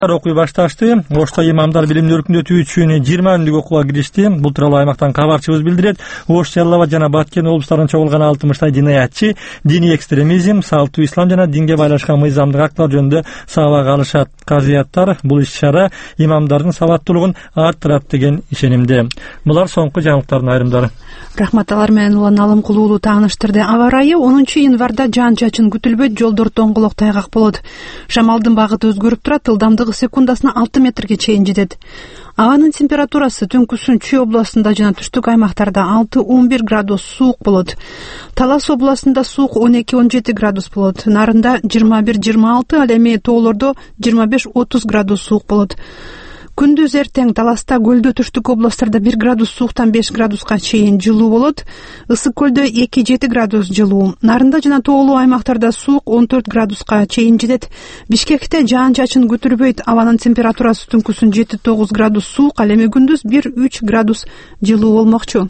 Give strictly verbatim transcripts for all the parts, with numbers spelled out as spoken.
Окуй башташты. Ошто имамдар билимди өркүндөтүү үчүн жыйырма күндүк окууга киришти. Бул тууралуу аймактан кабарчыбыз билдирет. Ош, Жалал Абад жана Баткен облустарынан чогулган алтымыштай диниятчы диний экстремизм, салттуу ислам жана динге байлашкан мыйзамдык актылар жөнүндө сабак алышат. Казыяттар бул иш-чара имамдардын сабаттуулугун арттырат деген ишенимде. Булар соңку жаңылыктардын айрымдары. Рахмат, алар менен Улан Алымкул уулу тааныштырды. Аба ырайы онунчу январда жаан-чачын күтүлбөйт, жолдор тоңголок тайгак болот. Шамалдын багыты өзгөрүп турат, ылдамдыгы секундасына алты метрге чейин жетет. Абанын температурасы түнкүсүн Чүй областында жана түштүк аймактарда алты он бир градус суук болот. Талас областында суук он эки он жети градус болот. Нарында жыйырма бир жыйырма алты, ал эми тоолордо жыйырма беш отуз градус суук болот. Күндүз эртең Таласта, Көлдө, түштүк областтарда бир градус сууктан беш градуска чейин жылуу болот. Ысык Көлдө эки жети градус жылуу. Нарында жана тоолуу аймактарда суук он төрт градуска чейин жетет. Бишкекте жаан-чачын күтүлбөйт. Абанын температурасы түнкүсүн жети тогуз градус суук, ал эми күндүз бир үч градус жылуу болмокчу.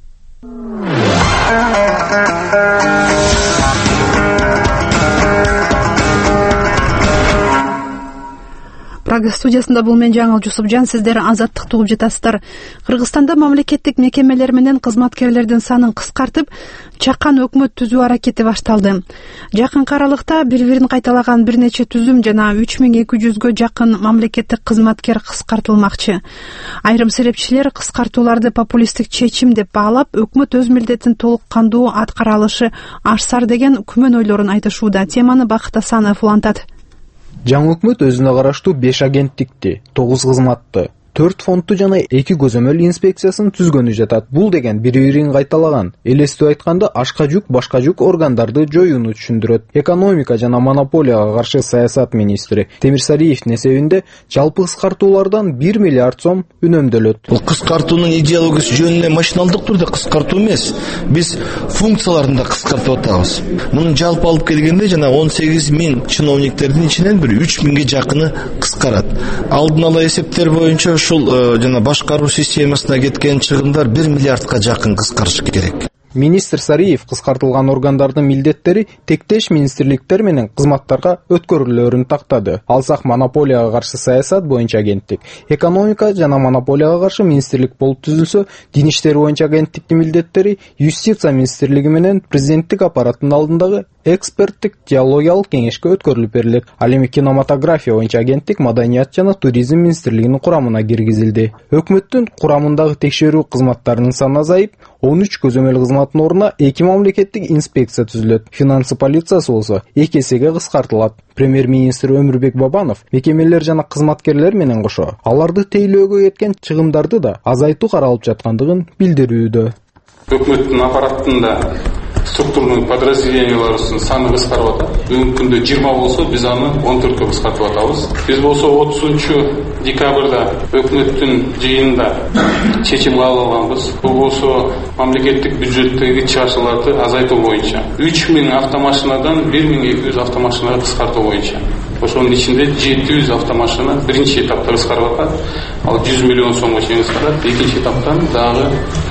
Прага студиясында бул мен Жаңыл Жусупжан, сиздер Азаттыкты угуп жатасыздар. Кыргызстанда мамлекеттик мекемелер менен кызматкерлердин санын кыскартып, чакан өкмөт түзүү аракети башталды. Жакынкы аралыкта бири-бирин кайталаган бир нече түзүм жана үч миң эки жүзгө жакын мамлекеттик кызматкер кыскартылмакчы. Айрым серепчилер кыскартууларды популисттик чечим деп баалап, өкмөт өз милдетин толук кандуу аткара алышы ашсар деген күмөн ойлорун айтышууда. Теманы Бакыт Асанов улантат. Жаңы өкмөт өзүнө караштуу беш агенттикти, тогуз кызматты, төрт фондту жана эки көзөмөл инспекциясын түзгөнү жатат. Бул деген бири-бирин кайталаган, элестүү айтканда ашка жүк, башка жүк органдарды жоюуну түшүндүрөт. Экономика жана монополияга каршы саясат министри Темир Сариевдин эсебинде жалпы кыскартуулардан бир миллиард сом үнөмдөлөт. Бул кыскартуунун идеологиясы жөнүндө машиналдык түрдө кыскартуу эмес, биз функцияларын да кыскартып атабыз. Мунун жалпы алып келгенде жана он сегиз миң чиновниктердин ичинен бир үч миңге жакыны кыскарат. Алдын ала эсептер боюнча ушул жана башкаруу системасына кеткен чыгымдар бир миллиардка жакын кыскарышы керек. Министр Сариев кыскартылган органдардын милдеттери тектеш министрликтер менен кызматтарга өткөрүлөрүн тактады. Алсак монополияга каршы саясат боюнча агенттик, экономика жана монополияга каршы министрлик болуп түзүлсө, дин иштери боюнча агенттиктин милдеттери юстиция министрлиги менен президенттик аппараттын алдындагы эксперттик теологиялык кеңешке өткөрүлүп берилет. Ал эми кинематография боюнча агенттик маданият жана туризм министрлигинин курамына киргизилди. Өкмөттүн курамындагы текшерүү кызматтарынын саны азайып, он үч көзөмөл кызматтын ордуна эки мамлекеттик инспекция түзүлөт. Финансы полициясы болсо эки эсеге кыскартылат. Премьер-министр Өмүрбек Бабанов мекемелер жана кызматкерлер менен кошо аларды тейлөөгө кеткен чыгымдарды да азайтуу каралып жаткандыгын билдирүүдө. Өкмөттүн аппараттында структурный подразделенияларынын саны кыскарып атат. Бүгүнкү күндө жыйырма болсо, биз аны он төрткө кыскартып атабыз. Биз болсо отузунчу декабрда өкмөттүн жыйынында чечим кабыл алганбыз. Бул болсо мамлекеттик бюджеттеги чыгашууларды азайтуу боюнча үч миң автомашинадан бир миң эки жүз автомашинага кыскартуу боюнча. Ошонун ичинде жети жүз автомашина биринчи этапта кыскарып атат. Ал жүз миллион сомго чейин кыскарат. Экинчи этаптан дагы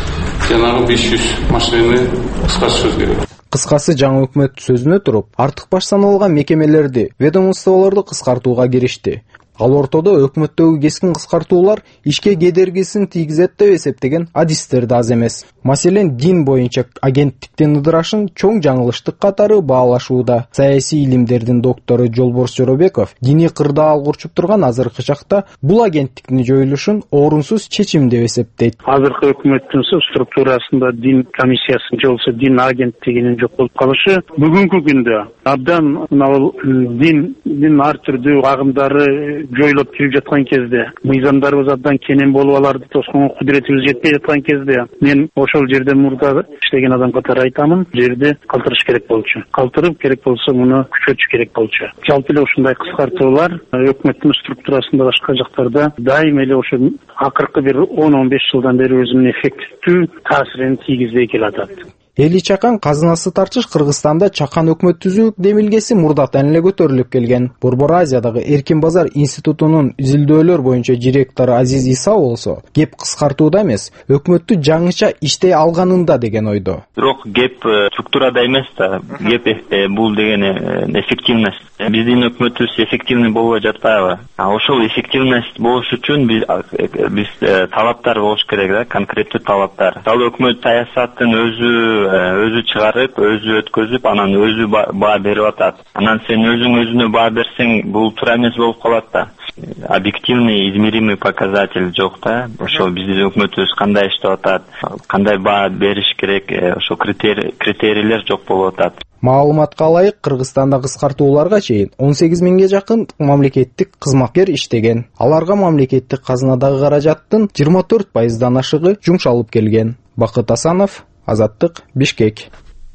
жанагы беш жүз машинаны кыскартышыбыз керек. Кыскасы жаңы өкмөт сөзүнө туруп, артык баш саналган мекемелерди, ведомстволорду кыскартууга киришти. Ал ортодо өкмөттөгү кескин кыскартуулар ишке кедергисин тийгизет деп эсептеген адистер да аз эмес. Маселен, дин боюнча агенттиктин ыдырашын чоң жаңылыштык катары баалашууда. Саясий илимдердин доктору Жолборс Жоробеков дини кырдаал курчуп турган азыркы чакта бул агенттиктин жоюлушун орунсуз чечим деп эсептейт. Азыркы өкмөттүн структурасында дин комиссиясын же болбосо дин агенттигинин жок болуп калышы бүгүнкү күндө абдан дин дин ар түрдүү агымдары жоюлуп кирип жаткан кезде, мыйзамдарыбыз абдан кенен болуп аларды тосконго кудуретибиз жетпей жаткан кезде, мен ошол жерде мурда иштеген адам катары айтамын, жерде калтырыш керек болчу. Калтырып керек болсо муну күчөтүш керек болчу. Жалпы эле ушундай кыскартуулар өкмөттүн структурасында башка жактарда дайым эле ошо акыркы бир он он беш жылдан бери өзүнүн эффективдүү таасирин тийгизбей келатат. Эли чакан казынасы тарчыш Кыргызстанда чакан өкмөт түзүү демилгеси мурдатан эле көтөрүлүп келген. Борбор Азиядагы Эркин базар институтунун изилдөөлөр боюнча директору Азиз Иса болсо, кеп кыскартууда эмес, өкмөттү жаңыча иштей алганында деген ойдо. Бирок кеп структурада эмес да, кеп бул деген эффективность. Биздин өкмөтүбүз эффективный болбой жатпайбы? Ошол эффективность болуш үчүн биз биз талаптар болуш керек да, конкреттүү талаптар. Ал өкмөт саясатын өзү өзү чыгарып, өзү өткөзүп, анан өзү баа берип атат. Анан сен өзүң өзүнө баа берсең, бул туура эмес болуп калат да. Объективный, измеримый показатель жок да. Ошол биздин өкмөтүбүз кандай иштеп атат, кандай баа бериш керек, ошо критерийлер жок болуп атат. Маалыматка ылайык, Кыргызстанда кыскартууларга чейин он сегиз миңге жакын мамлекеттик кызматкер иштеген. Аларга мамлекеттик казынадагы каражаттын жыйырма төрт пайыздан ашыгы жумшалып келген. Бакыт Асанов, Азаттык, Бишкек.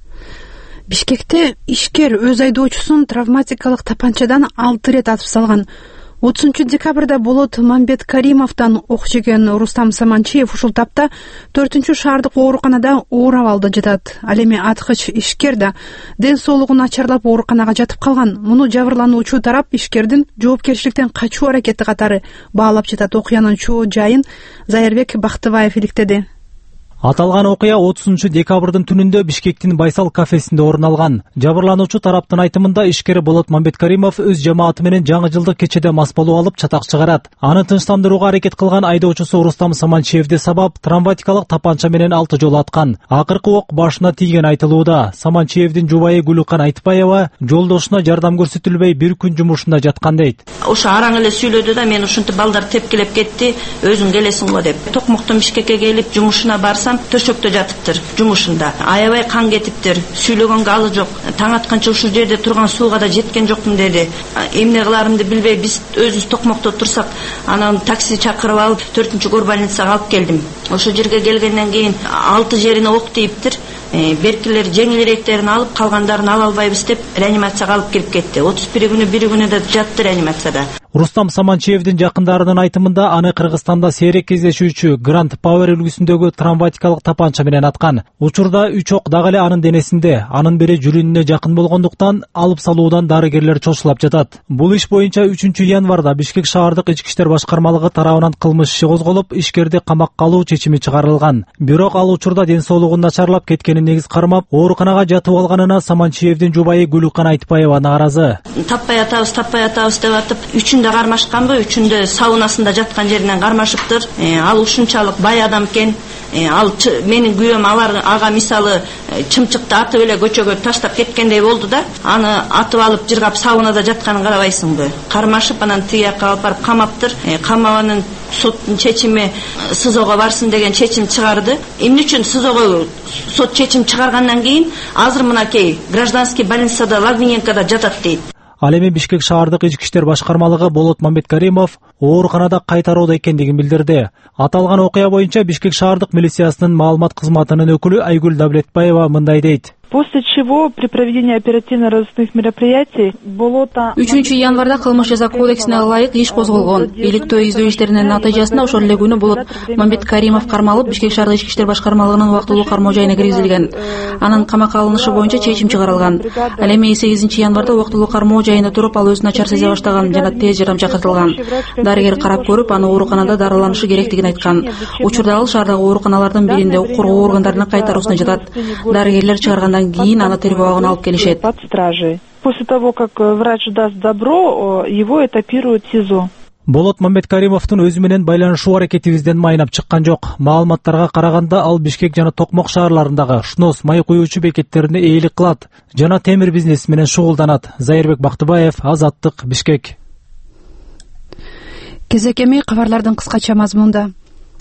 Бишкекте ишкер өз айдоочусун травматикалык тапанчадан алты рет атып салган. отузунчу декабрда Болот Мамбеткаримовдон ок жеген Рустам Саманчиев ушул тапта төртүнчү шаардык ооруканада оор абалда жатат. Ал эми аткыч ишкер да ден соолугу начарлап ооруканага жатып калган. Муну жабырлануучу тарап ишкердин жоопкерчиликтен качуу аракети катары баалап жатат. Окуянын чоо жайын Зайырбек Бактыбаев иликтеди. Аталган окуя отузунчу декабрдын түнүндө Бишкектин Байсал кафесинде орун алган. Жабырлануучу тараптын айтымында ишкер Болот Мамбеткаримов өз жамааты менен жаңы жылдык кечеде мас болуп алып чатак чыгарат. Аны тынчтандырууга аракет кылган айдоочусу Рустам Саманчиевди сабап травматикалык тапанча менен алты жолу аткан. Акыркы ок башына тийген айтылууда. Саманчиевдин жубайы Гүлүкан Айтпаева жолдошуна жардам көрсөтүлбөй бир күн жумушунда жаткан дейт. Ошо араң эле сүйлөдү да, мен ушинтип балдар тепкилеп кетти, өзүң келесиң го деп. Токмоктон Бишкекке келип жумушуна барсам, төшөктө жатыптыр, жумушунда. Аябай кан кетиптир, сүйлөгөнгө алы жок. Таң атканча ушул жерде турган сууга да жеткен жокмун деди. Эмне кыларымды билбей, биз өзүбүз Токмокто турсак, анан такси чакырып алып, төртүнчү гор больницага алып келдим. Ошол жерге келгенден кийин алты жерине ок тийиптир. Беркилер жеңилирээктерин алып, калгандарын ала албайбыз деп реанимацияга алып келип кетти. отуз бир күнү бир күнү да жатты реанимацияда. Рустам Саманчиевдин жакындарынын айтымында аны Кыргызстанда сейрек кездешүүчү Grand Power үлгүсүндөгү травматикалык тапанча менен аткан. Учурда үч ок дагы эле анын денесинде, анын бири жүрүнүнө жакын болгондуктан алып салуудан дарыгерлер чочулап жатат. Бул иш боюнча үчүнчү январда Бишкек шаардык ички иштер башкармалыгы тарабынан кылмыш иши козголуп, ишкерди камакка алуу чечими чыгарылган. Бирок ал учурда ден соолугун начарлап кеткенин негиз кармап, ооруканага жатып алганына Саманчиевдин жубайы Гүлүкан Айтпаева нааразы. Таппай атабыз, таппай атабыз деп атып, үчүндө кармашканбы, үчүндө саунасында жаткан жеринен кармашыптыр. Ал ушунчалык бай адам экен. Ал менин күйөөм алар ага мисалы чымчыкты атып эле көчөгө таштап кеткендей болду да, аны атып алып жыргап саунада жатканын карабайсыңбы? Кармашып анан тияка алып барып камаптыр. Камаганын соттун чечими СИЗОго барсын деген чечим чыгарды. Эмне үчүн СИЗОго сот чечим чыгаргандан кийин азыр мынакей гражданский больницада Лагвиненкода жатат дейт. Ал эми Бишкек шаардык ички иштер башкармалыгы Болот Мамбеткаримов ооруканада кайтарууда экендигин билдирди. Аталган окуя боюнча Бишкек шаардык милициясынын маалымат кызматынын өкүлү Айгүл Давлетбаева мындай дейт. После чего при проведении оперативно-розыскных мероприятий Болото үчүнчү январда кылмыш жаза кодексине ылайык иш козголгон. Иликтөө издөө иштеринин натыйжасында ошол эле күнү Болот Мамбеткаримов кармалып, Бишкек шаардык ички иштер башкармалыгынын убактылуу кармоо жайына киргизилген. Анын камакка алынышы боюнча чечим чыгарылган. Ал эми сегизинчи январда убактылуу кармоо жайында туруп, ал өзүн начар сезе баштаган жана тез жардам чакыртылган. Дарыгер карап көрүп, аны ооруканада дарыланышы керектигин айткан. Учурда ал шаардагы ооруканалардын биринде укук коргоо органдарынын кайтаруусуна жатат. Дарыгерлер чыгаргандан кийин аны тергөөгө алып келишет. После того, как врач даст добро, его этапируют в СИЗО. Болот Мамбеткаримовдун өзү менен байланышуу аракетибизден майнап чыккан жок. Маалыматтарга караганда ал Бишкек жана Токмок шаарларындагы шнос май куюучу бекеттерине ээлик кылат жана темир бизнеси менен шугулданат. Зайырбек Бактыбаев, Азаттык, Бишкек. Кезекеми кабарлардын кыскача мазмунда.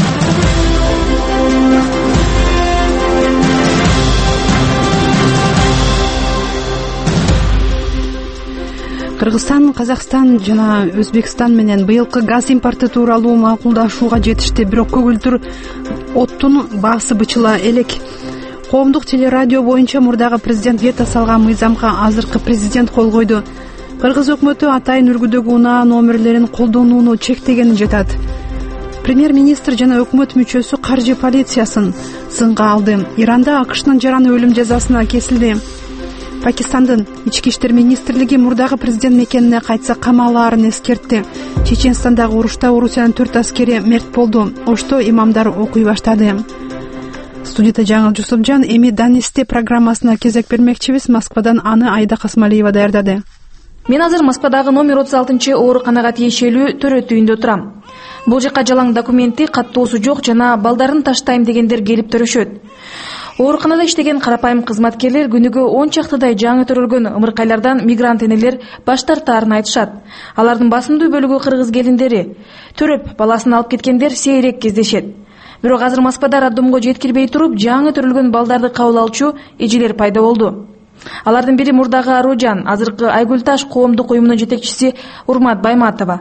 Кыргызстан, Казакстан жана Өзбекстан менен быйылкы газ импорты тууралуу макулдашууга жетишти, бирок көгүлтүр оттун баасы бычыла элек. Коомдук телерадио боюнча мурдагы президент вето салган мыйзамга азыркы президент кол койду. Кыргыз өкмөтү атайын үлгүдөгү унаа номерлерин колдонууну чектегени жатат. Премьер-министр жана өкмөт мүчөсү каржы полициясын сынга алды. Иранда АКШнын жараны өлүм жазасына кесилди. Пакистандын ички иштер министрлиги мурдагы президент мекенине кайтса камалаарын эскертти. Чеченстандагы урушта Орусиянын төрт аскери мерт болду. Ошто имамдар окуй баштады. Студияда Жаңыл Жусупжан, эми Данисте программасына кезек бермекчибиз. Москвадан аны Айда Касмалиева даярдады. Мен азыр Москвадагы номер отуз алтынчы ооруканага тиешелүү төрөт үйүндө турам. Бул жака жалаң документи, каттоосу жок жана балдарын таштайм дегендер келип төрөшөт. Ооруканада иштеген карапайым кызматкерлер күнүгө он чактыдай жаңы төрөлгөн ымыркайлардан мигрант энелер баш тартаарын айтышат. Алардын басымдуу бөлүгү кыргыз келиндери. Төрөп баласын алып кеткендер сейрек кездешет. Бирок азыр Москвада роддомго жеткирбей туруп, жаңы төрөлгөн балдарды кабыл алчу эжелер пайда болду. Алардын бири мурдагы Аружан, азыркы Айгүлташ коомдук уюмунун жетекчиси Урмат Байматова.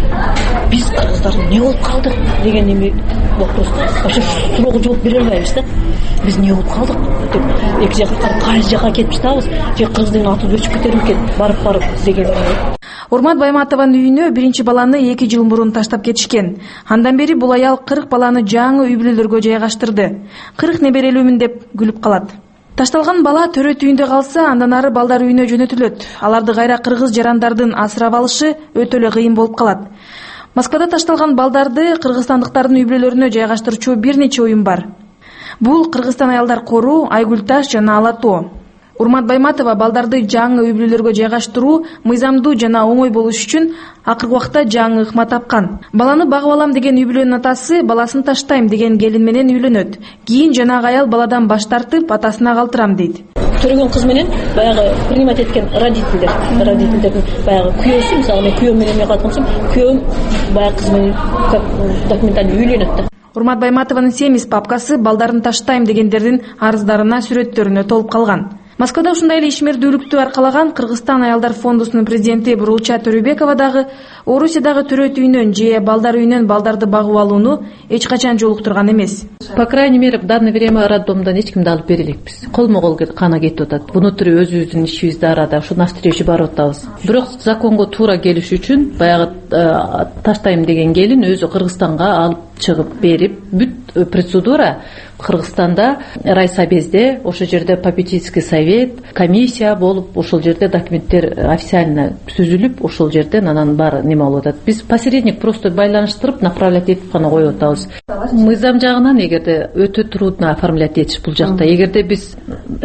Биз кыргыздар эмне болуп калдык деген эме вопросту ошо суроого жооп бере албайбыз да. Биз эмне болуп калдык деп эки жакка кайсы жака кетип жатабыз же кыргыздын аты өчүп кетер экен барып барып деген. Урмат Байматованын үйүнө биринчи баланы эки жыл мурун таштап кетишкен. Андан бери бул аял кырк баланы жаңы үй бүлөлөргө жайгаштырды. кырк неберелүүмүн деп күлүп калат. Ташталган бала төрөт үйүндө калса, андан ары балдар үйүнө жөнөтүлөт. Аларды кайра кыргыз жарандардын асырап алышы өтө эле кыйын болуп калат. Москвада ташталган балдарды кыргызстандыктардын үй бүлөлөрүнө жайгаштырчу бир нече уюм бар. Бул Кыргызстан аялдар коруу, Айгүлташ жана Алатоо. Урмат Байматова балдарды жаңы үй бүлөлөргө жайгаштыруу мыйзамдуу жана оңой болуш үчүн акыркы убакта жаңы ыкма тапкан. Баланы багып алам деген үй бүлөнүн атасы баласын таштайм деген келин менен үйлөнөт. Кийин жанагы аял баладан баш тартып, атасына калтырам дейт. Төрөгөн кыз менен баягы принимать эткен родительдер, родительдердин баягы күйөөсү, мисалы мен күйөөм менен мен калгансам, күйөөм баягы кыз менен документально үйлөнөт да. Урмат Байматованын семиз папкасы балдарын таштайм дегендердин арыздарына, сүрөттөрүнө толуп калган. Москвада ушундай эле ишмердүүлүктү аркалаган Кыргызстан аялдар фондусунун президенти Бурулча Төрөбекова дагы Орусиядагы төрөт үйүнөн же балдар үйүнөн балдарды багып алууну эч качан жолуктурган эмес. По крайней мере, в данное время роддомдон эч кимди алып бере элекпиз. Колмо-кол кана кетип атат. Внутри өзүбүздүн ишибизде арада ушу навстречу барып атабыз. Бирок законго туура келиш үчүн баягы таштайм деген келин өзү Кыргызстанга алып чыгып берип, бүт процедура Кыргызстанда райсобезде, ошол жерде попечительский совет, комиссия болуп, ошол жерде документтер официально түзүлүп, ошол жерден анан баары неме болуп атат. Биз посередник просто байланыштырып, направлять этип гана коюп атабыз. Мыйзам жагынан эгерде өтө трудно оформлять этиш бул жакта. Эгерде биз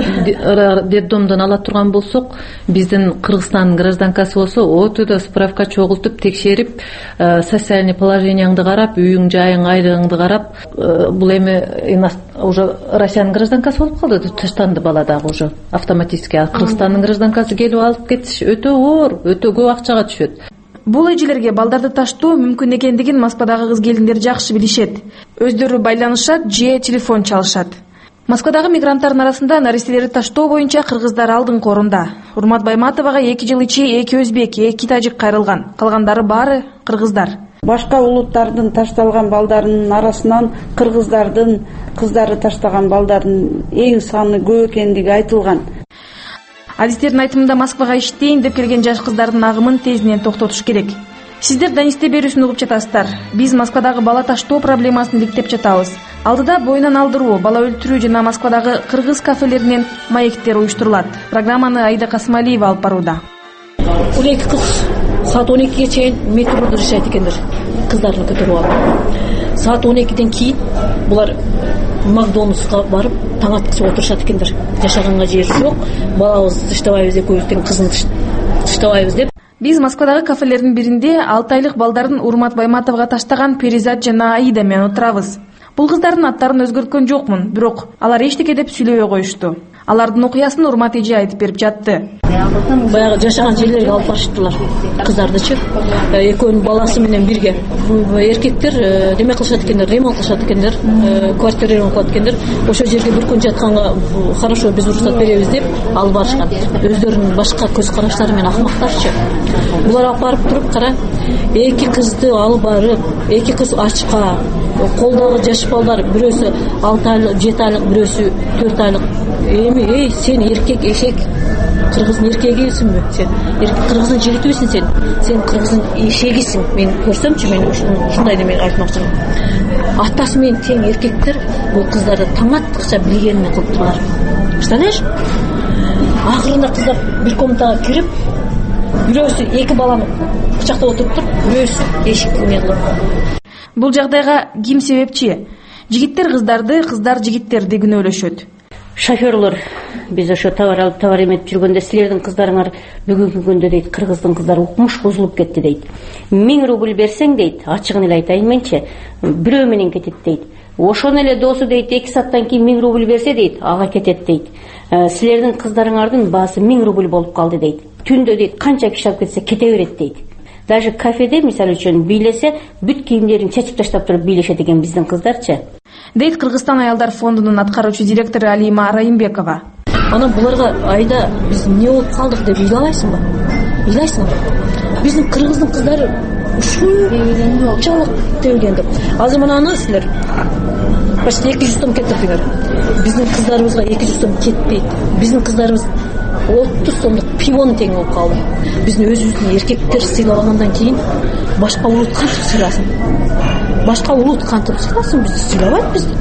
детдомдон ала турган болсок, биздин Кыргызстандын гражданкасы болсо, өтө да справка чогултуп, текшерип, социальный положенияңды карап, үйүң жайың, айлыгыңды карап, бул эми уже Россиянын гражданкасы болуп калды деп таштанды бала дагы уже автоматически. А Кыргызстандын гражданкасы келип алып кетиш өтө оор, өтө көп акчага түшөт. Бул эжелерге балдарды таштоо мүмкүн экендигин Москвадагы кыз келиндер жакшы билишет. Өздөрү байланышат же телефон чалышат. Москвадагы мигранттардын арасында наристелерди таштоо боюнча кыргыздар алдыңкы орунда. Урмат Байматовага эки жыл ичи эки өзбек, эки тажик кайрылган. Калгандары баары кыргыздар. Башка улуттардын ташталган балдарынын арасынан кыргыздардын кыздары таштаган балдардын эң саны көп экендиги айтылган. Адистердин айтымында Москвага иштейин деп келген жаш кыздардын агымын тезинен токтотуш керек. Сиздер Данисте берүүсүн угуп жатасыздар. Биз Москвадагы бала таштоо проблемасын иликтеп жатабыз. Алдыда боюнан алдыруу, бала өлтүрүү жана Москвадагы кыргыз кафелеринен маектер уюштурулат. Программаны Айда Касмалиева алып барууда. Бул эки кыз саат он экиге чейин метрода жашайт экендер. Кыздарын көтөрүп алып. Саат он экиден кийин булар Макдональдска барып таң аткыча отурушат экендер. Жашаганга жер жок. Балабызды таштабайбыз, экөөбүздүн кызын таштабайбыз деп. Биз Москвадагы кафелердин биринде алты айлык балдарын Урмат Байматовага таштаган Перизат жана Аида менен отурабыз. Бул кыздардын аттарын өзгөрткөн жокмун, бирок алар эчтеке деп сүйлөбөй коюшту. Алардын окуясын Урмат эже айтып берип жатты. Баягы жашаган жерлерге алып барыштылар кыздардычы. Экөөнүн баласы менен бирге. Эркектер неме кылышат экендер, ремонт кылышат экендер, квартира ремонт кылат экендер. Ошол жерге бир күн жатканга хорошо биз уруксат беребиз деп алып барышкан. Өздөрүнүн башка көз караштары менен акмактарчы. Булар алып барып туруп кара, эки кызды алып барып, эки кыз ачка, колдогу жаш балдар, бирөөсү алты айлык, жети айлык, бирөөсү төрт айлык. Эми эй сен эркек эшек кыргыздын эркегисиңби сен, кыргыздын жигитибисиң сен, сен кыргыздын эшегисиң. Мен көрсөмчү, мен ушундай неме айтмакчымын. Атасы менен тең эркектер бул кыздарды таң аткыча билгенине кылып турар. Представляешь? Акырында кыздар бир комнатага кирип, бирөөсү эки баланы кучактап отуруптур, бирөөсү эшикти эме кылып. Бул жагдайга ким себепчи? Жигиттер кыздарды, кыздар жигиттерди күнөөлөшөт. Шоферлор биз ошо товар алып товар эметип жүргөндө силердин кыздарыңар бүгүнкү күндө дейт кыргыздын кыздары укмуш бузулуп кетти дейт. миң рубль берсең дейт, ачыгын эле айтайын менчи, бирөө менен кетет дейт. Ошону эле досу дейт, эки сааттан кийин миң рубль берсе дейт, ага кетет дейт. Силердин кыздарыңардын баасы миң рубль болуп калды дейт. Түндө дейт канча киши алып кетсе кете берет дейт. Даже кафеде мисалы үчүн бийлесе, бүт кийимдерин чечип таштап туруп бийлешет экен биздин кыздарчы. Дейт Кыргызстан аялдар фондунун аткаруучу директору Алима Раимбекова. Анан буларга айда биз эмне болуп калдык деп ыйлабайсыңбы? Ыйлайсыңбы? Биздин кыргыздын кыздары ушунчалык тебилген деп. Азыр мынаны силер почти эки жүз сом кетирдиңер. Биздин кыздарыбызга эки жүз сом кетпейт. Биздин кыздарыбыз отуз сомдук пивону тең болуп калды. Биздин өзүбүздүн эркектер сыйлагандан кийин башка улут кантип сыйласын? Башка улут кантип сыйласын? Бизди сыйлабайт бизди.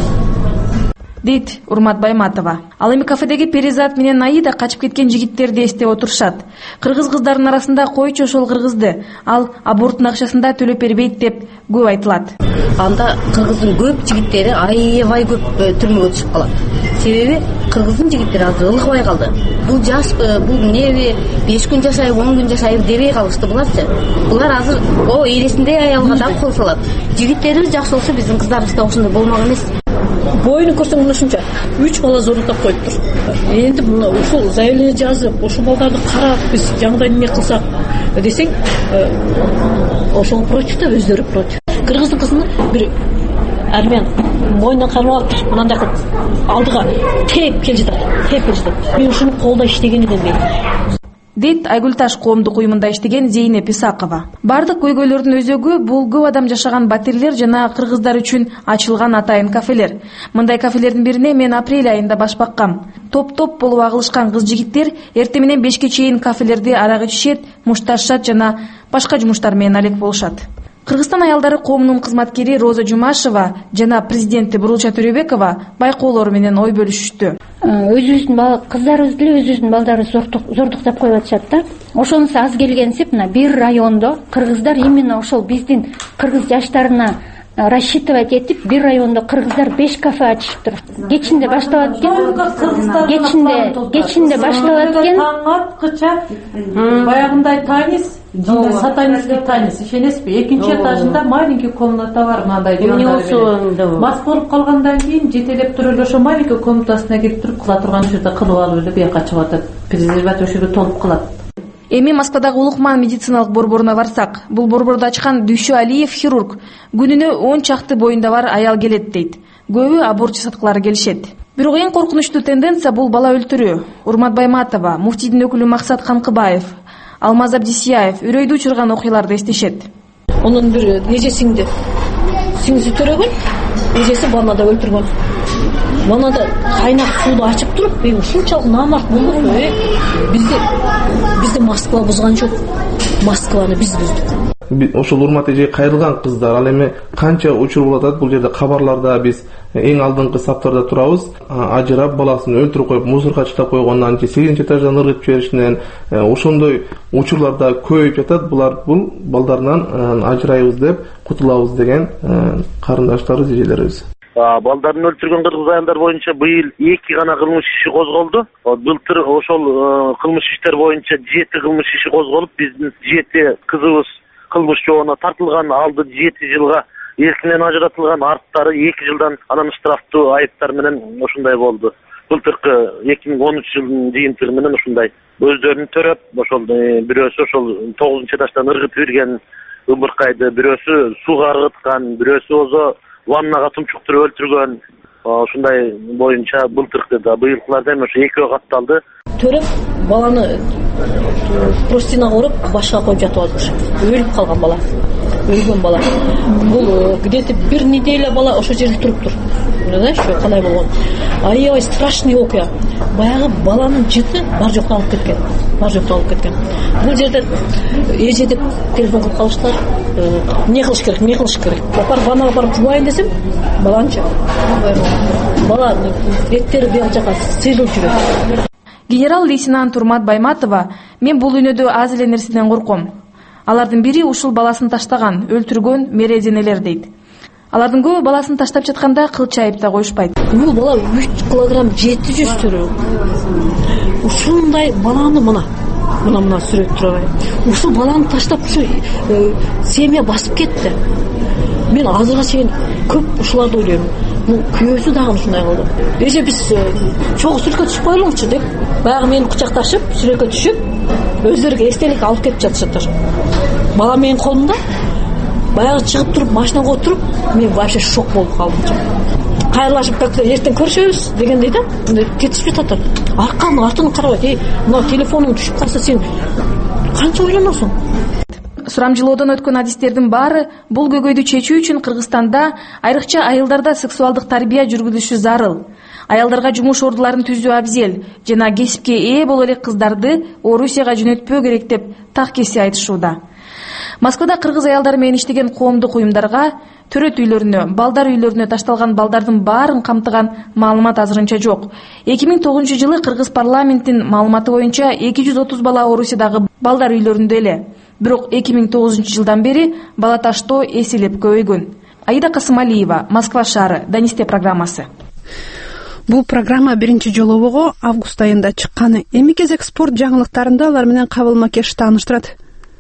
Дейт Урмат Байматова. Ал эми кафедеги Перизат менен Аида качып кеткен жигиттерди эстеп отурушат. Кыргыз кыздарынын арасында койчу ошол кыргызды ал аборттун акчасында төлөп бербейт деп көп айтылат. Анда кыргыздын көп жигиттери аябай көп түрмөгө түшүп калат. Себеби кыргыздын жигиттери азыр ылгыбай калды. Бул жашпы, бул эмнеби, беш күн жашайбы, он күн жашайбы дебей калышты буларчы. Булар азыр о элесиндей аялга да кол салат. Жигиттерибиз жакшы болсо биздин кыздарыбыз да ошондой болмок эмес. Боюну көрсөң мына ушунча үч бала зорунтап коюптур. Энди мына ушул заявление жазып, ушул балдарды карап биз жаңыдан эмне кылсак десең, ошол против да өздөрү против. Кыргыздын кызын бир армян мойнунан кармап алып мындай кылып алдыга теп кел жатат, теп кел жатат. Мен ушуну колдо иштеген элем дейт. Дейт Айгүлташ коомдук уюмунда иштеген Зейнеп Исакова. Бардык көйгөйлөрдүн өзөгү бул көп адам жашаган батирлер жана кыргыздар үчүн ачылган атайын кафелер. Мындай кафелердин бирине мен апрель айында баш баккам. Топ-топ болуп агылышкан кыз-жигиттер эртең менен бешке чейин кафелерде арак ичишет, мушташат жана башка жумуштар менен алек болушат. Кыргызстан аялдары коомунун кызматкери Роза Жумашева жана президенти Бурулча Төрөбекова байкоолору менен ой бөлүшүштү. Өзүбүздүн кыздарыбыз деле өзүбүздүн балдарыбыз зордуктап коюп атышат да. Ошонусу аз келгенсип, мына бир райондо кыргыздар именно ошол биздин кыргыз жаштарына рассчитывать этип, бир райондо кыргыздар беш кафе ачышыптыр. Кечинде башталат экен. Кечинде, кечинде башталат экен. Кыча баягындай танис, сатанистский танис, ишенесизби? Экинчи этажында маленький комната бар, мындай дивандар. Мас болуп калгандан кийин жетелеп туруп эле ошо маленький комнатасына келип туруп кыла турган жерде кылып алып эле бияка чыгып атат. Презерватив ошо жерде толуп калат. Эми Москвадагы Улукман медициналык борборуна барсак, бул борборду ачкан Дүйшө Алиев хирург. Күнүнө он чакты боюнда бар аял келет дейт. Көбү аборт жасаткылары келишет. Бирок эң коркунучтуу тенденция бул бала өлтүрүү. Урмат Байматова, муфтийдин өкүлү Максат Канкыбаев, Алмаз Абдисияев үрөйдү учурган окуяларды эстешет. Онун бир эжесиңди сиңиси төрөгөн, эжеси ваннада өлтүргөн. Ваннада кайнак сууду ачып туруп, мен ушунчалык намарт болдукпу, э? Бизди бизди Москва бузган жок. Москваны биз буздук. Ошол урмат эже кайрылган кыздар, ал эми канча учур болуп атат, бул жерде кабарларда биз эң алдыңкы саптарда турабыз. Ажырап баласын өлтүрүп коюп, мусорго таштап койгондон кийин сегизинчи этаждан ыргытып жиберишинен ошондой учурларда көбөйүп жатат. Булар бул балдарынан ажырайбыз деп кутулабыз деген карындаштарыбыз, эжелерибиз. Балдарын өлтүргөн кыргыз аялдар боюнча быйыл эки гана кылмыш иши козголду. Былтыр ошол кылмыш иштер боюнча жети кылмыш иши козголуп, биздин жети кызыбыз кылмыш жообуна тартылган, алды жети жылга эркинен ажыратылган, арттары эки жылдан анан штрафтуу айыптар менен ошондой болду. Былтыркы эки миң он үч жылдын жыйынтыгы менен ошондой өздөрүн төрөп, ошол бирөөсү ошол тогузунчу этаждан ыргытып ирген ымыркайды, бирөөсү сууга ыргыткан, бирөөсү болсо ваннага тумчуктуруп өлтүргөн. ушундай боюнча былтыркы да быйылкыларда эми ошо экөө катталды. Төрөп баланы простинаға ұрып башқа қойып жатып алды. Өліп қалған бала, өлген бала. Бұл где-то бір неделя бала ошо жерде тұрып тұр. Знаешь, что қандай болған? Ай-ай, страшный окуя. Баяғы баланың жіті бар жоқтан алып кеткен. Бар жоқтан алып кеткен. Бұл жерде еже деп телефон қылып қалыштар. Не қылыш керек, не қылыш керек. Апар ваннаға барып жуайын десем, баланча. Бала беттері бел жаққа сыйрылып жүреді. Генерал лейтенант Турмат Байматова: мен бул үнөдө аз эле нерседен корком. Алардын бири ушул баласын таштаган, өлтүргөн мереденелер дейт. Алардын көбү баласын таштап жатканда кылча айып да коюшпайт. Бул бала үч килограмм жети жүз түрү. Ушундай баланы мына мына мына сүрөт турабай. Ушул баланы таштап ушу семья басып кетти. Мен азырга чейин көп ушуларды ойлойм. Бул күйөөсү дагы ушундай кылды. Эже биз чогуу сүрөткө түшүп коелуңчу деп, баягы мени кучакташып, сүрөткө түшүп, өздөрүгө эстелик алып кетип жатышат. Бала менин колумда. Баягы чыгып туруп, машинага отуруп, мен вообще шок болуп калдым. Кайрылашып как-то эртең көрүшөбүз дегендей да, кетишип жатат. Арканы артын карабайт. Эй, мына телефонуң түшүп калса сен канча ойлоносуң? Сурамжылоодон өткөн адистердин баары бул көйгөйдү чечүү үчүн Кыргызстанда, айрыкча айылдарда сексуалдык тарбия жүргүзүлүшү зарыл. Аялдарга жумуш ордуларын түзүү абзел жана кесипке ээ боло элек кыздарды Орусияга жөнөтпөө керек деп так кеси айтышууда. Москвада кыргыз аялдары менен иштеген коомдук уюмдарга төрөт үйлөрүнө, балдар үйлөрүнө ташталган балдардын баарын камтыган маалымат азырынча жок. эки миң тогузунчу жылы Кыргыз парламентинин маалыматы боюнча эки жүз отуз бала Орусиядагы балдар үйлөрүндө эле. Бирок эки миң тогузунчу жылдан бери бала таштоо эселеп көбөйгөн. Аида Касымалиева, Москва шаары, Данисте программасы. Бул программа биринчи жолу август айында чыккан. Эми кезек спорт жаңылыктарында алар менен Кабыл Макеш тааныштырат.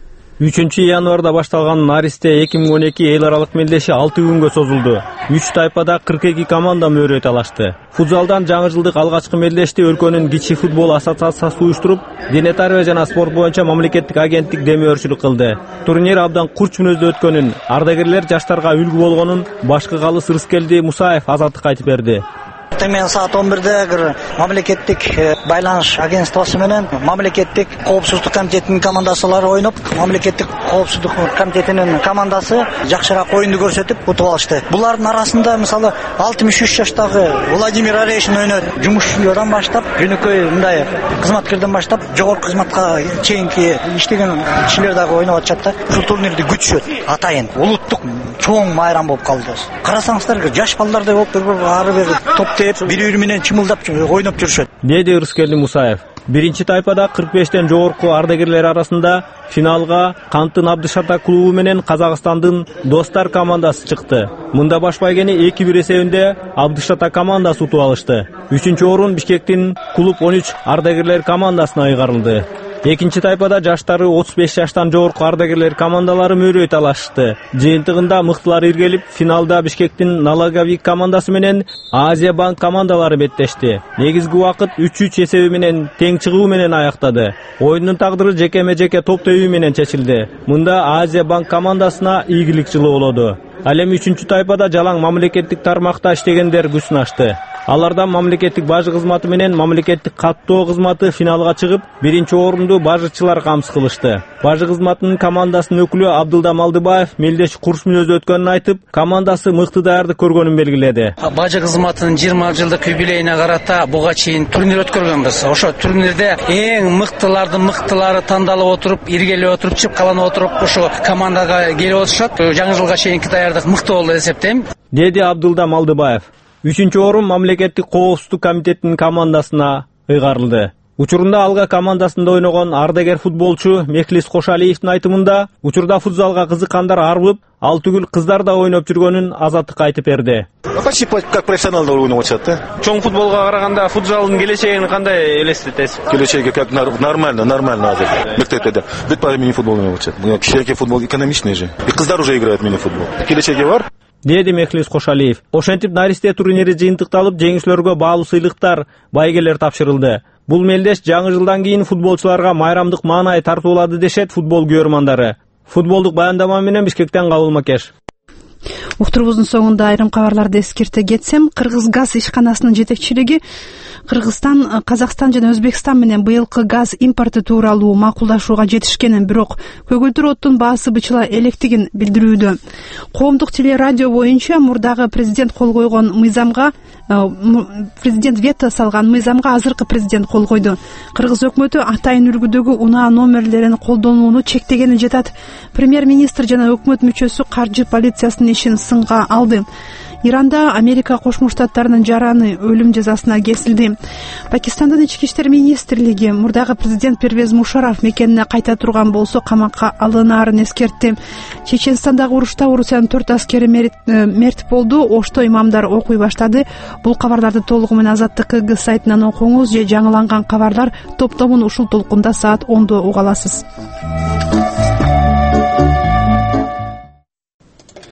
үчүнчү январда башталган Наристе эки миң он эки эл аралык мелдеши алты күнгө созулду. үч тайпада кырк эки команда мөөрөй талашты. Футзалдан жаңы жылдык алгачкы мелдешти өлкөнүн кичи футбол ассоциациясы уюштуруп, дене тарбия жана спорт боюнча мамлекеттик агенттик демөөрчүлүк кылды. Турнир абдан курч мүнөздө өткөнүн, ардагерлер жаштарга үлгү болгонун башкы калыс Рыскелди Мусаев азаттыкка айтып берди. Мен саат он бирде мамлекеттик байланыш агентствосу менен мамлекеттик коопсуздук комитетинин командасылары ойноп, мамлекеттик коопсуздук комитетинин командасы жакшыраак оюнду көрсөтүп утуп алышты. Булардын арасында мисалы алтымыш үч жаштагы Владимир Орешин ойнойт. Жумушчудан баштап, жөнөкөй мындай кызматкерден баштап, жогорку кызматка чейинки иштеген кишилер дагы ойноп атышат да. Ушул турнирди күтүшөт. Атайын улуттук чоң майрам болуп калды. Карасаңыздар, жаш балдардай болуп ары бери топтеп, бири-бири менен чымылдап ойноп жүрүшөт. Деди Рыскелди Мусаев. Биринчи тайпада кырк бештен жогорку ардагерлер арасында финалга Кантын Абдышата клубу менен Казакстандын Достар командасы чыкты. Мында баш байгени эки бир эсебинде Абдышата командасы утуп алышты. Үчүнчү орун Бишкектин клуб он үч ардагерлер командасына ыйгарылды. Экинчи тайпада жаштары отуз беш жаштан жогорку ардагерлер командалары мөөрөй талашты. Жыйынтыгында мыктылар иргелип, финалда Бишкектин Налагавик командасы менен Азия банк командалары беттешти. Негизги убакыт үч үч эсеби менен тең чыгуу менен аяктады. Оюндун тагдыры жекеме-жеке топ тебүү менен чечилди. Мында Азия банк командасына ийгилик жылуу болоду. Ал эми үчүнчү тайпада жалаң мамлекеттик тармакта иштегендер күн сынашты. Алардан мамлекеттик бажы кызматы менен мамлекеттик каттоо кызматы финалга чыгып, биринчи орунду бажычылар камсыз кылышты. Бажы кызматынын командасынын өкүлү Абдылда Малдыбаев мелдеш курс мүнөздө өткөнүн айтып, командасы мыкты даярдык көргөнүн белгиледи. Бажы кызматынын жыйырма жылдык юбилейине карата буга чейин турнир өткөргөнбүз. Ошо турнирде эң мыктылардын мыктылары тандалып отуруп, иргелеп отуруп, чыпкаланып отуруп, ошо командага келип отушат. Жаңы жылга чейинки даярдык мыкты болду деп эсептейм, деди Абдылда Малдыбаев. Үчүнчү орун мамлекеттик коопсуздук комитетинин командасына ыйгарылды. Учурунда алга командасында ойногон ардагер футболчу Мехлис Кошалиевдин айтымында, учурда футзалга кызыккандар арылып, ал түгүл кыздар да ойноп жүргөнүн азаттыкка айтып берди. Почти как профессионалдар ойноп атышат да. Чоң футболго караганда футзалдын келечегин кандай элестетесиз? Келечеги как нормально, нормально азыр. Мектепте бүт баары мини-футбол ойноп атышат. Кичинекей футбол экономичный же. И кыздар уже играют мини-футбол. Келечеги бар. Деди Мехлис Кошалиев. Ошентип Наристе турнири жыйынтыкталып, жеңүүчүлөргө баалуу сыйлыктар, байгелер тапшырылды. Бул мелдеш жаңы жылдан кийин футболчуларга майрамдык маанай тартуулады дешет футбол көрөрмандары. Футболдук баяндама менен Бишкектен Кабыл Макеш. Уктурубуздун соңунда айрым кабарларды эскерте кетсем, Кыргыз газ ишканасынын жетекчилиги Кыргызстан, Казакстан жана Өзбекстан менен быйылкы газ импорты тууралуу макулдашууга жетишкенин, бирок көгүлдүр оттун баасы бычыла электигин билдирүүдө. Коомдук телерадио боюнча мурдагы президент кол койгон мыйзамга президент вето салган мыйзамга азыркы президент кол койду. Кыргыз өкмөтү атайын үлгүдөгү унаа номерлерин колдонууну чектегени жатат. Премьер-министр жана өкмөт мүчөсү каржы полициясынын ишин сынга алды. Иранда Америка Кошмо Штаттарынын жараны өлүм жазасына кесилди. Пакистандын ички иштер министрлиги мурдагы президент Первез Мушарраф мекенине кайта турган болсо камакка алынаарын эскертти. Чеченстандагы урушта Орусиянын төрт аскери мерт болду. Ошто имамдар окуй баштады. Бул кабарларды толугу менен Азаттык КГ сайтынан окуңуз же жаңыланган кабарлар топтомун ушул толкунда саат ондо уга аласыз.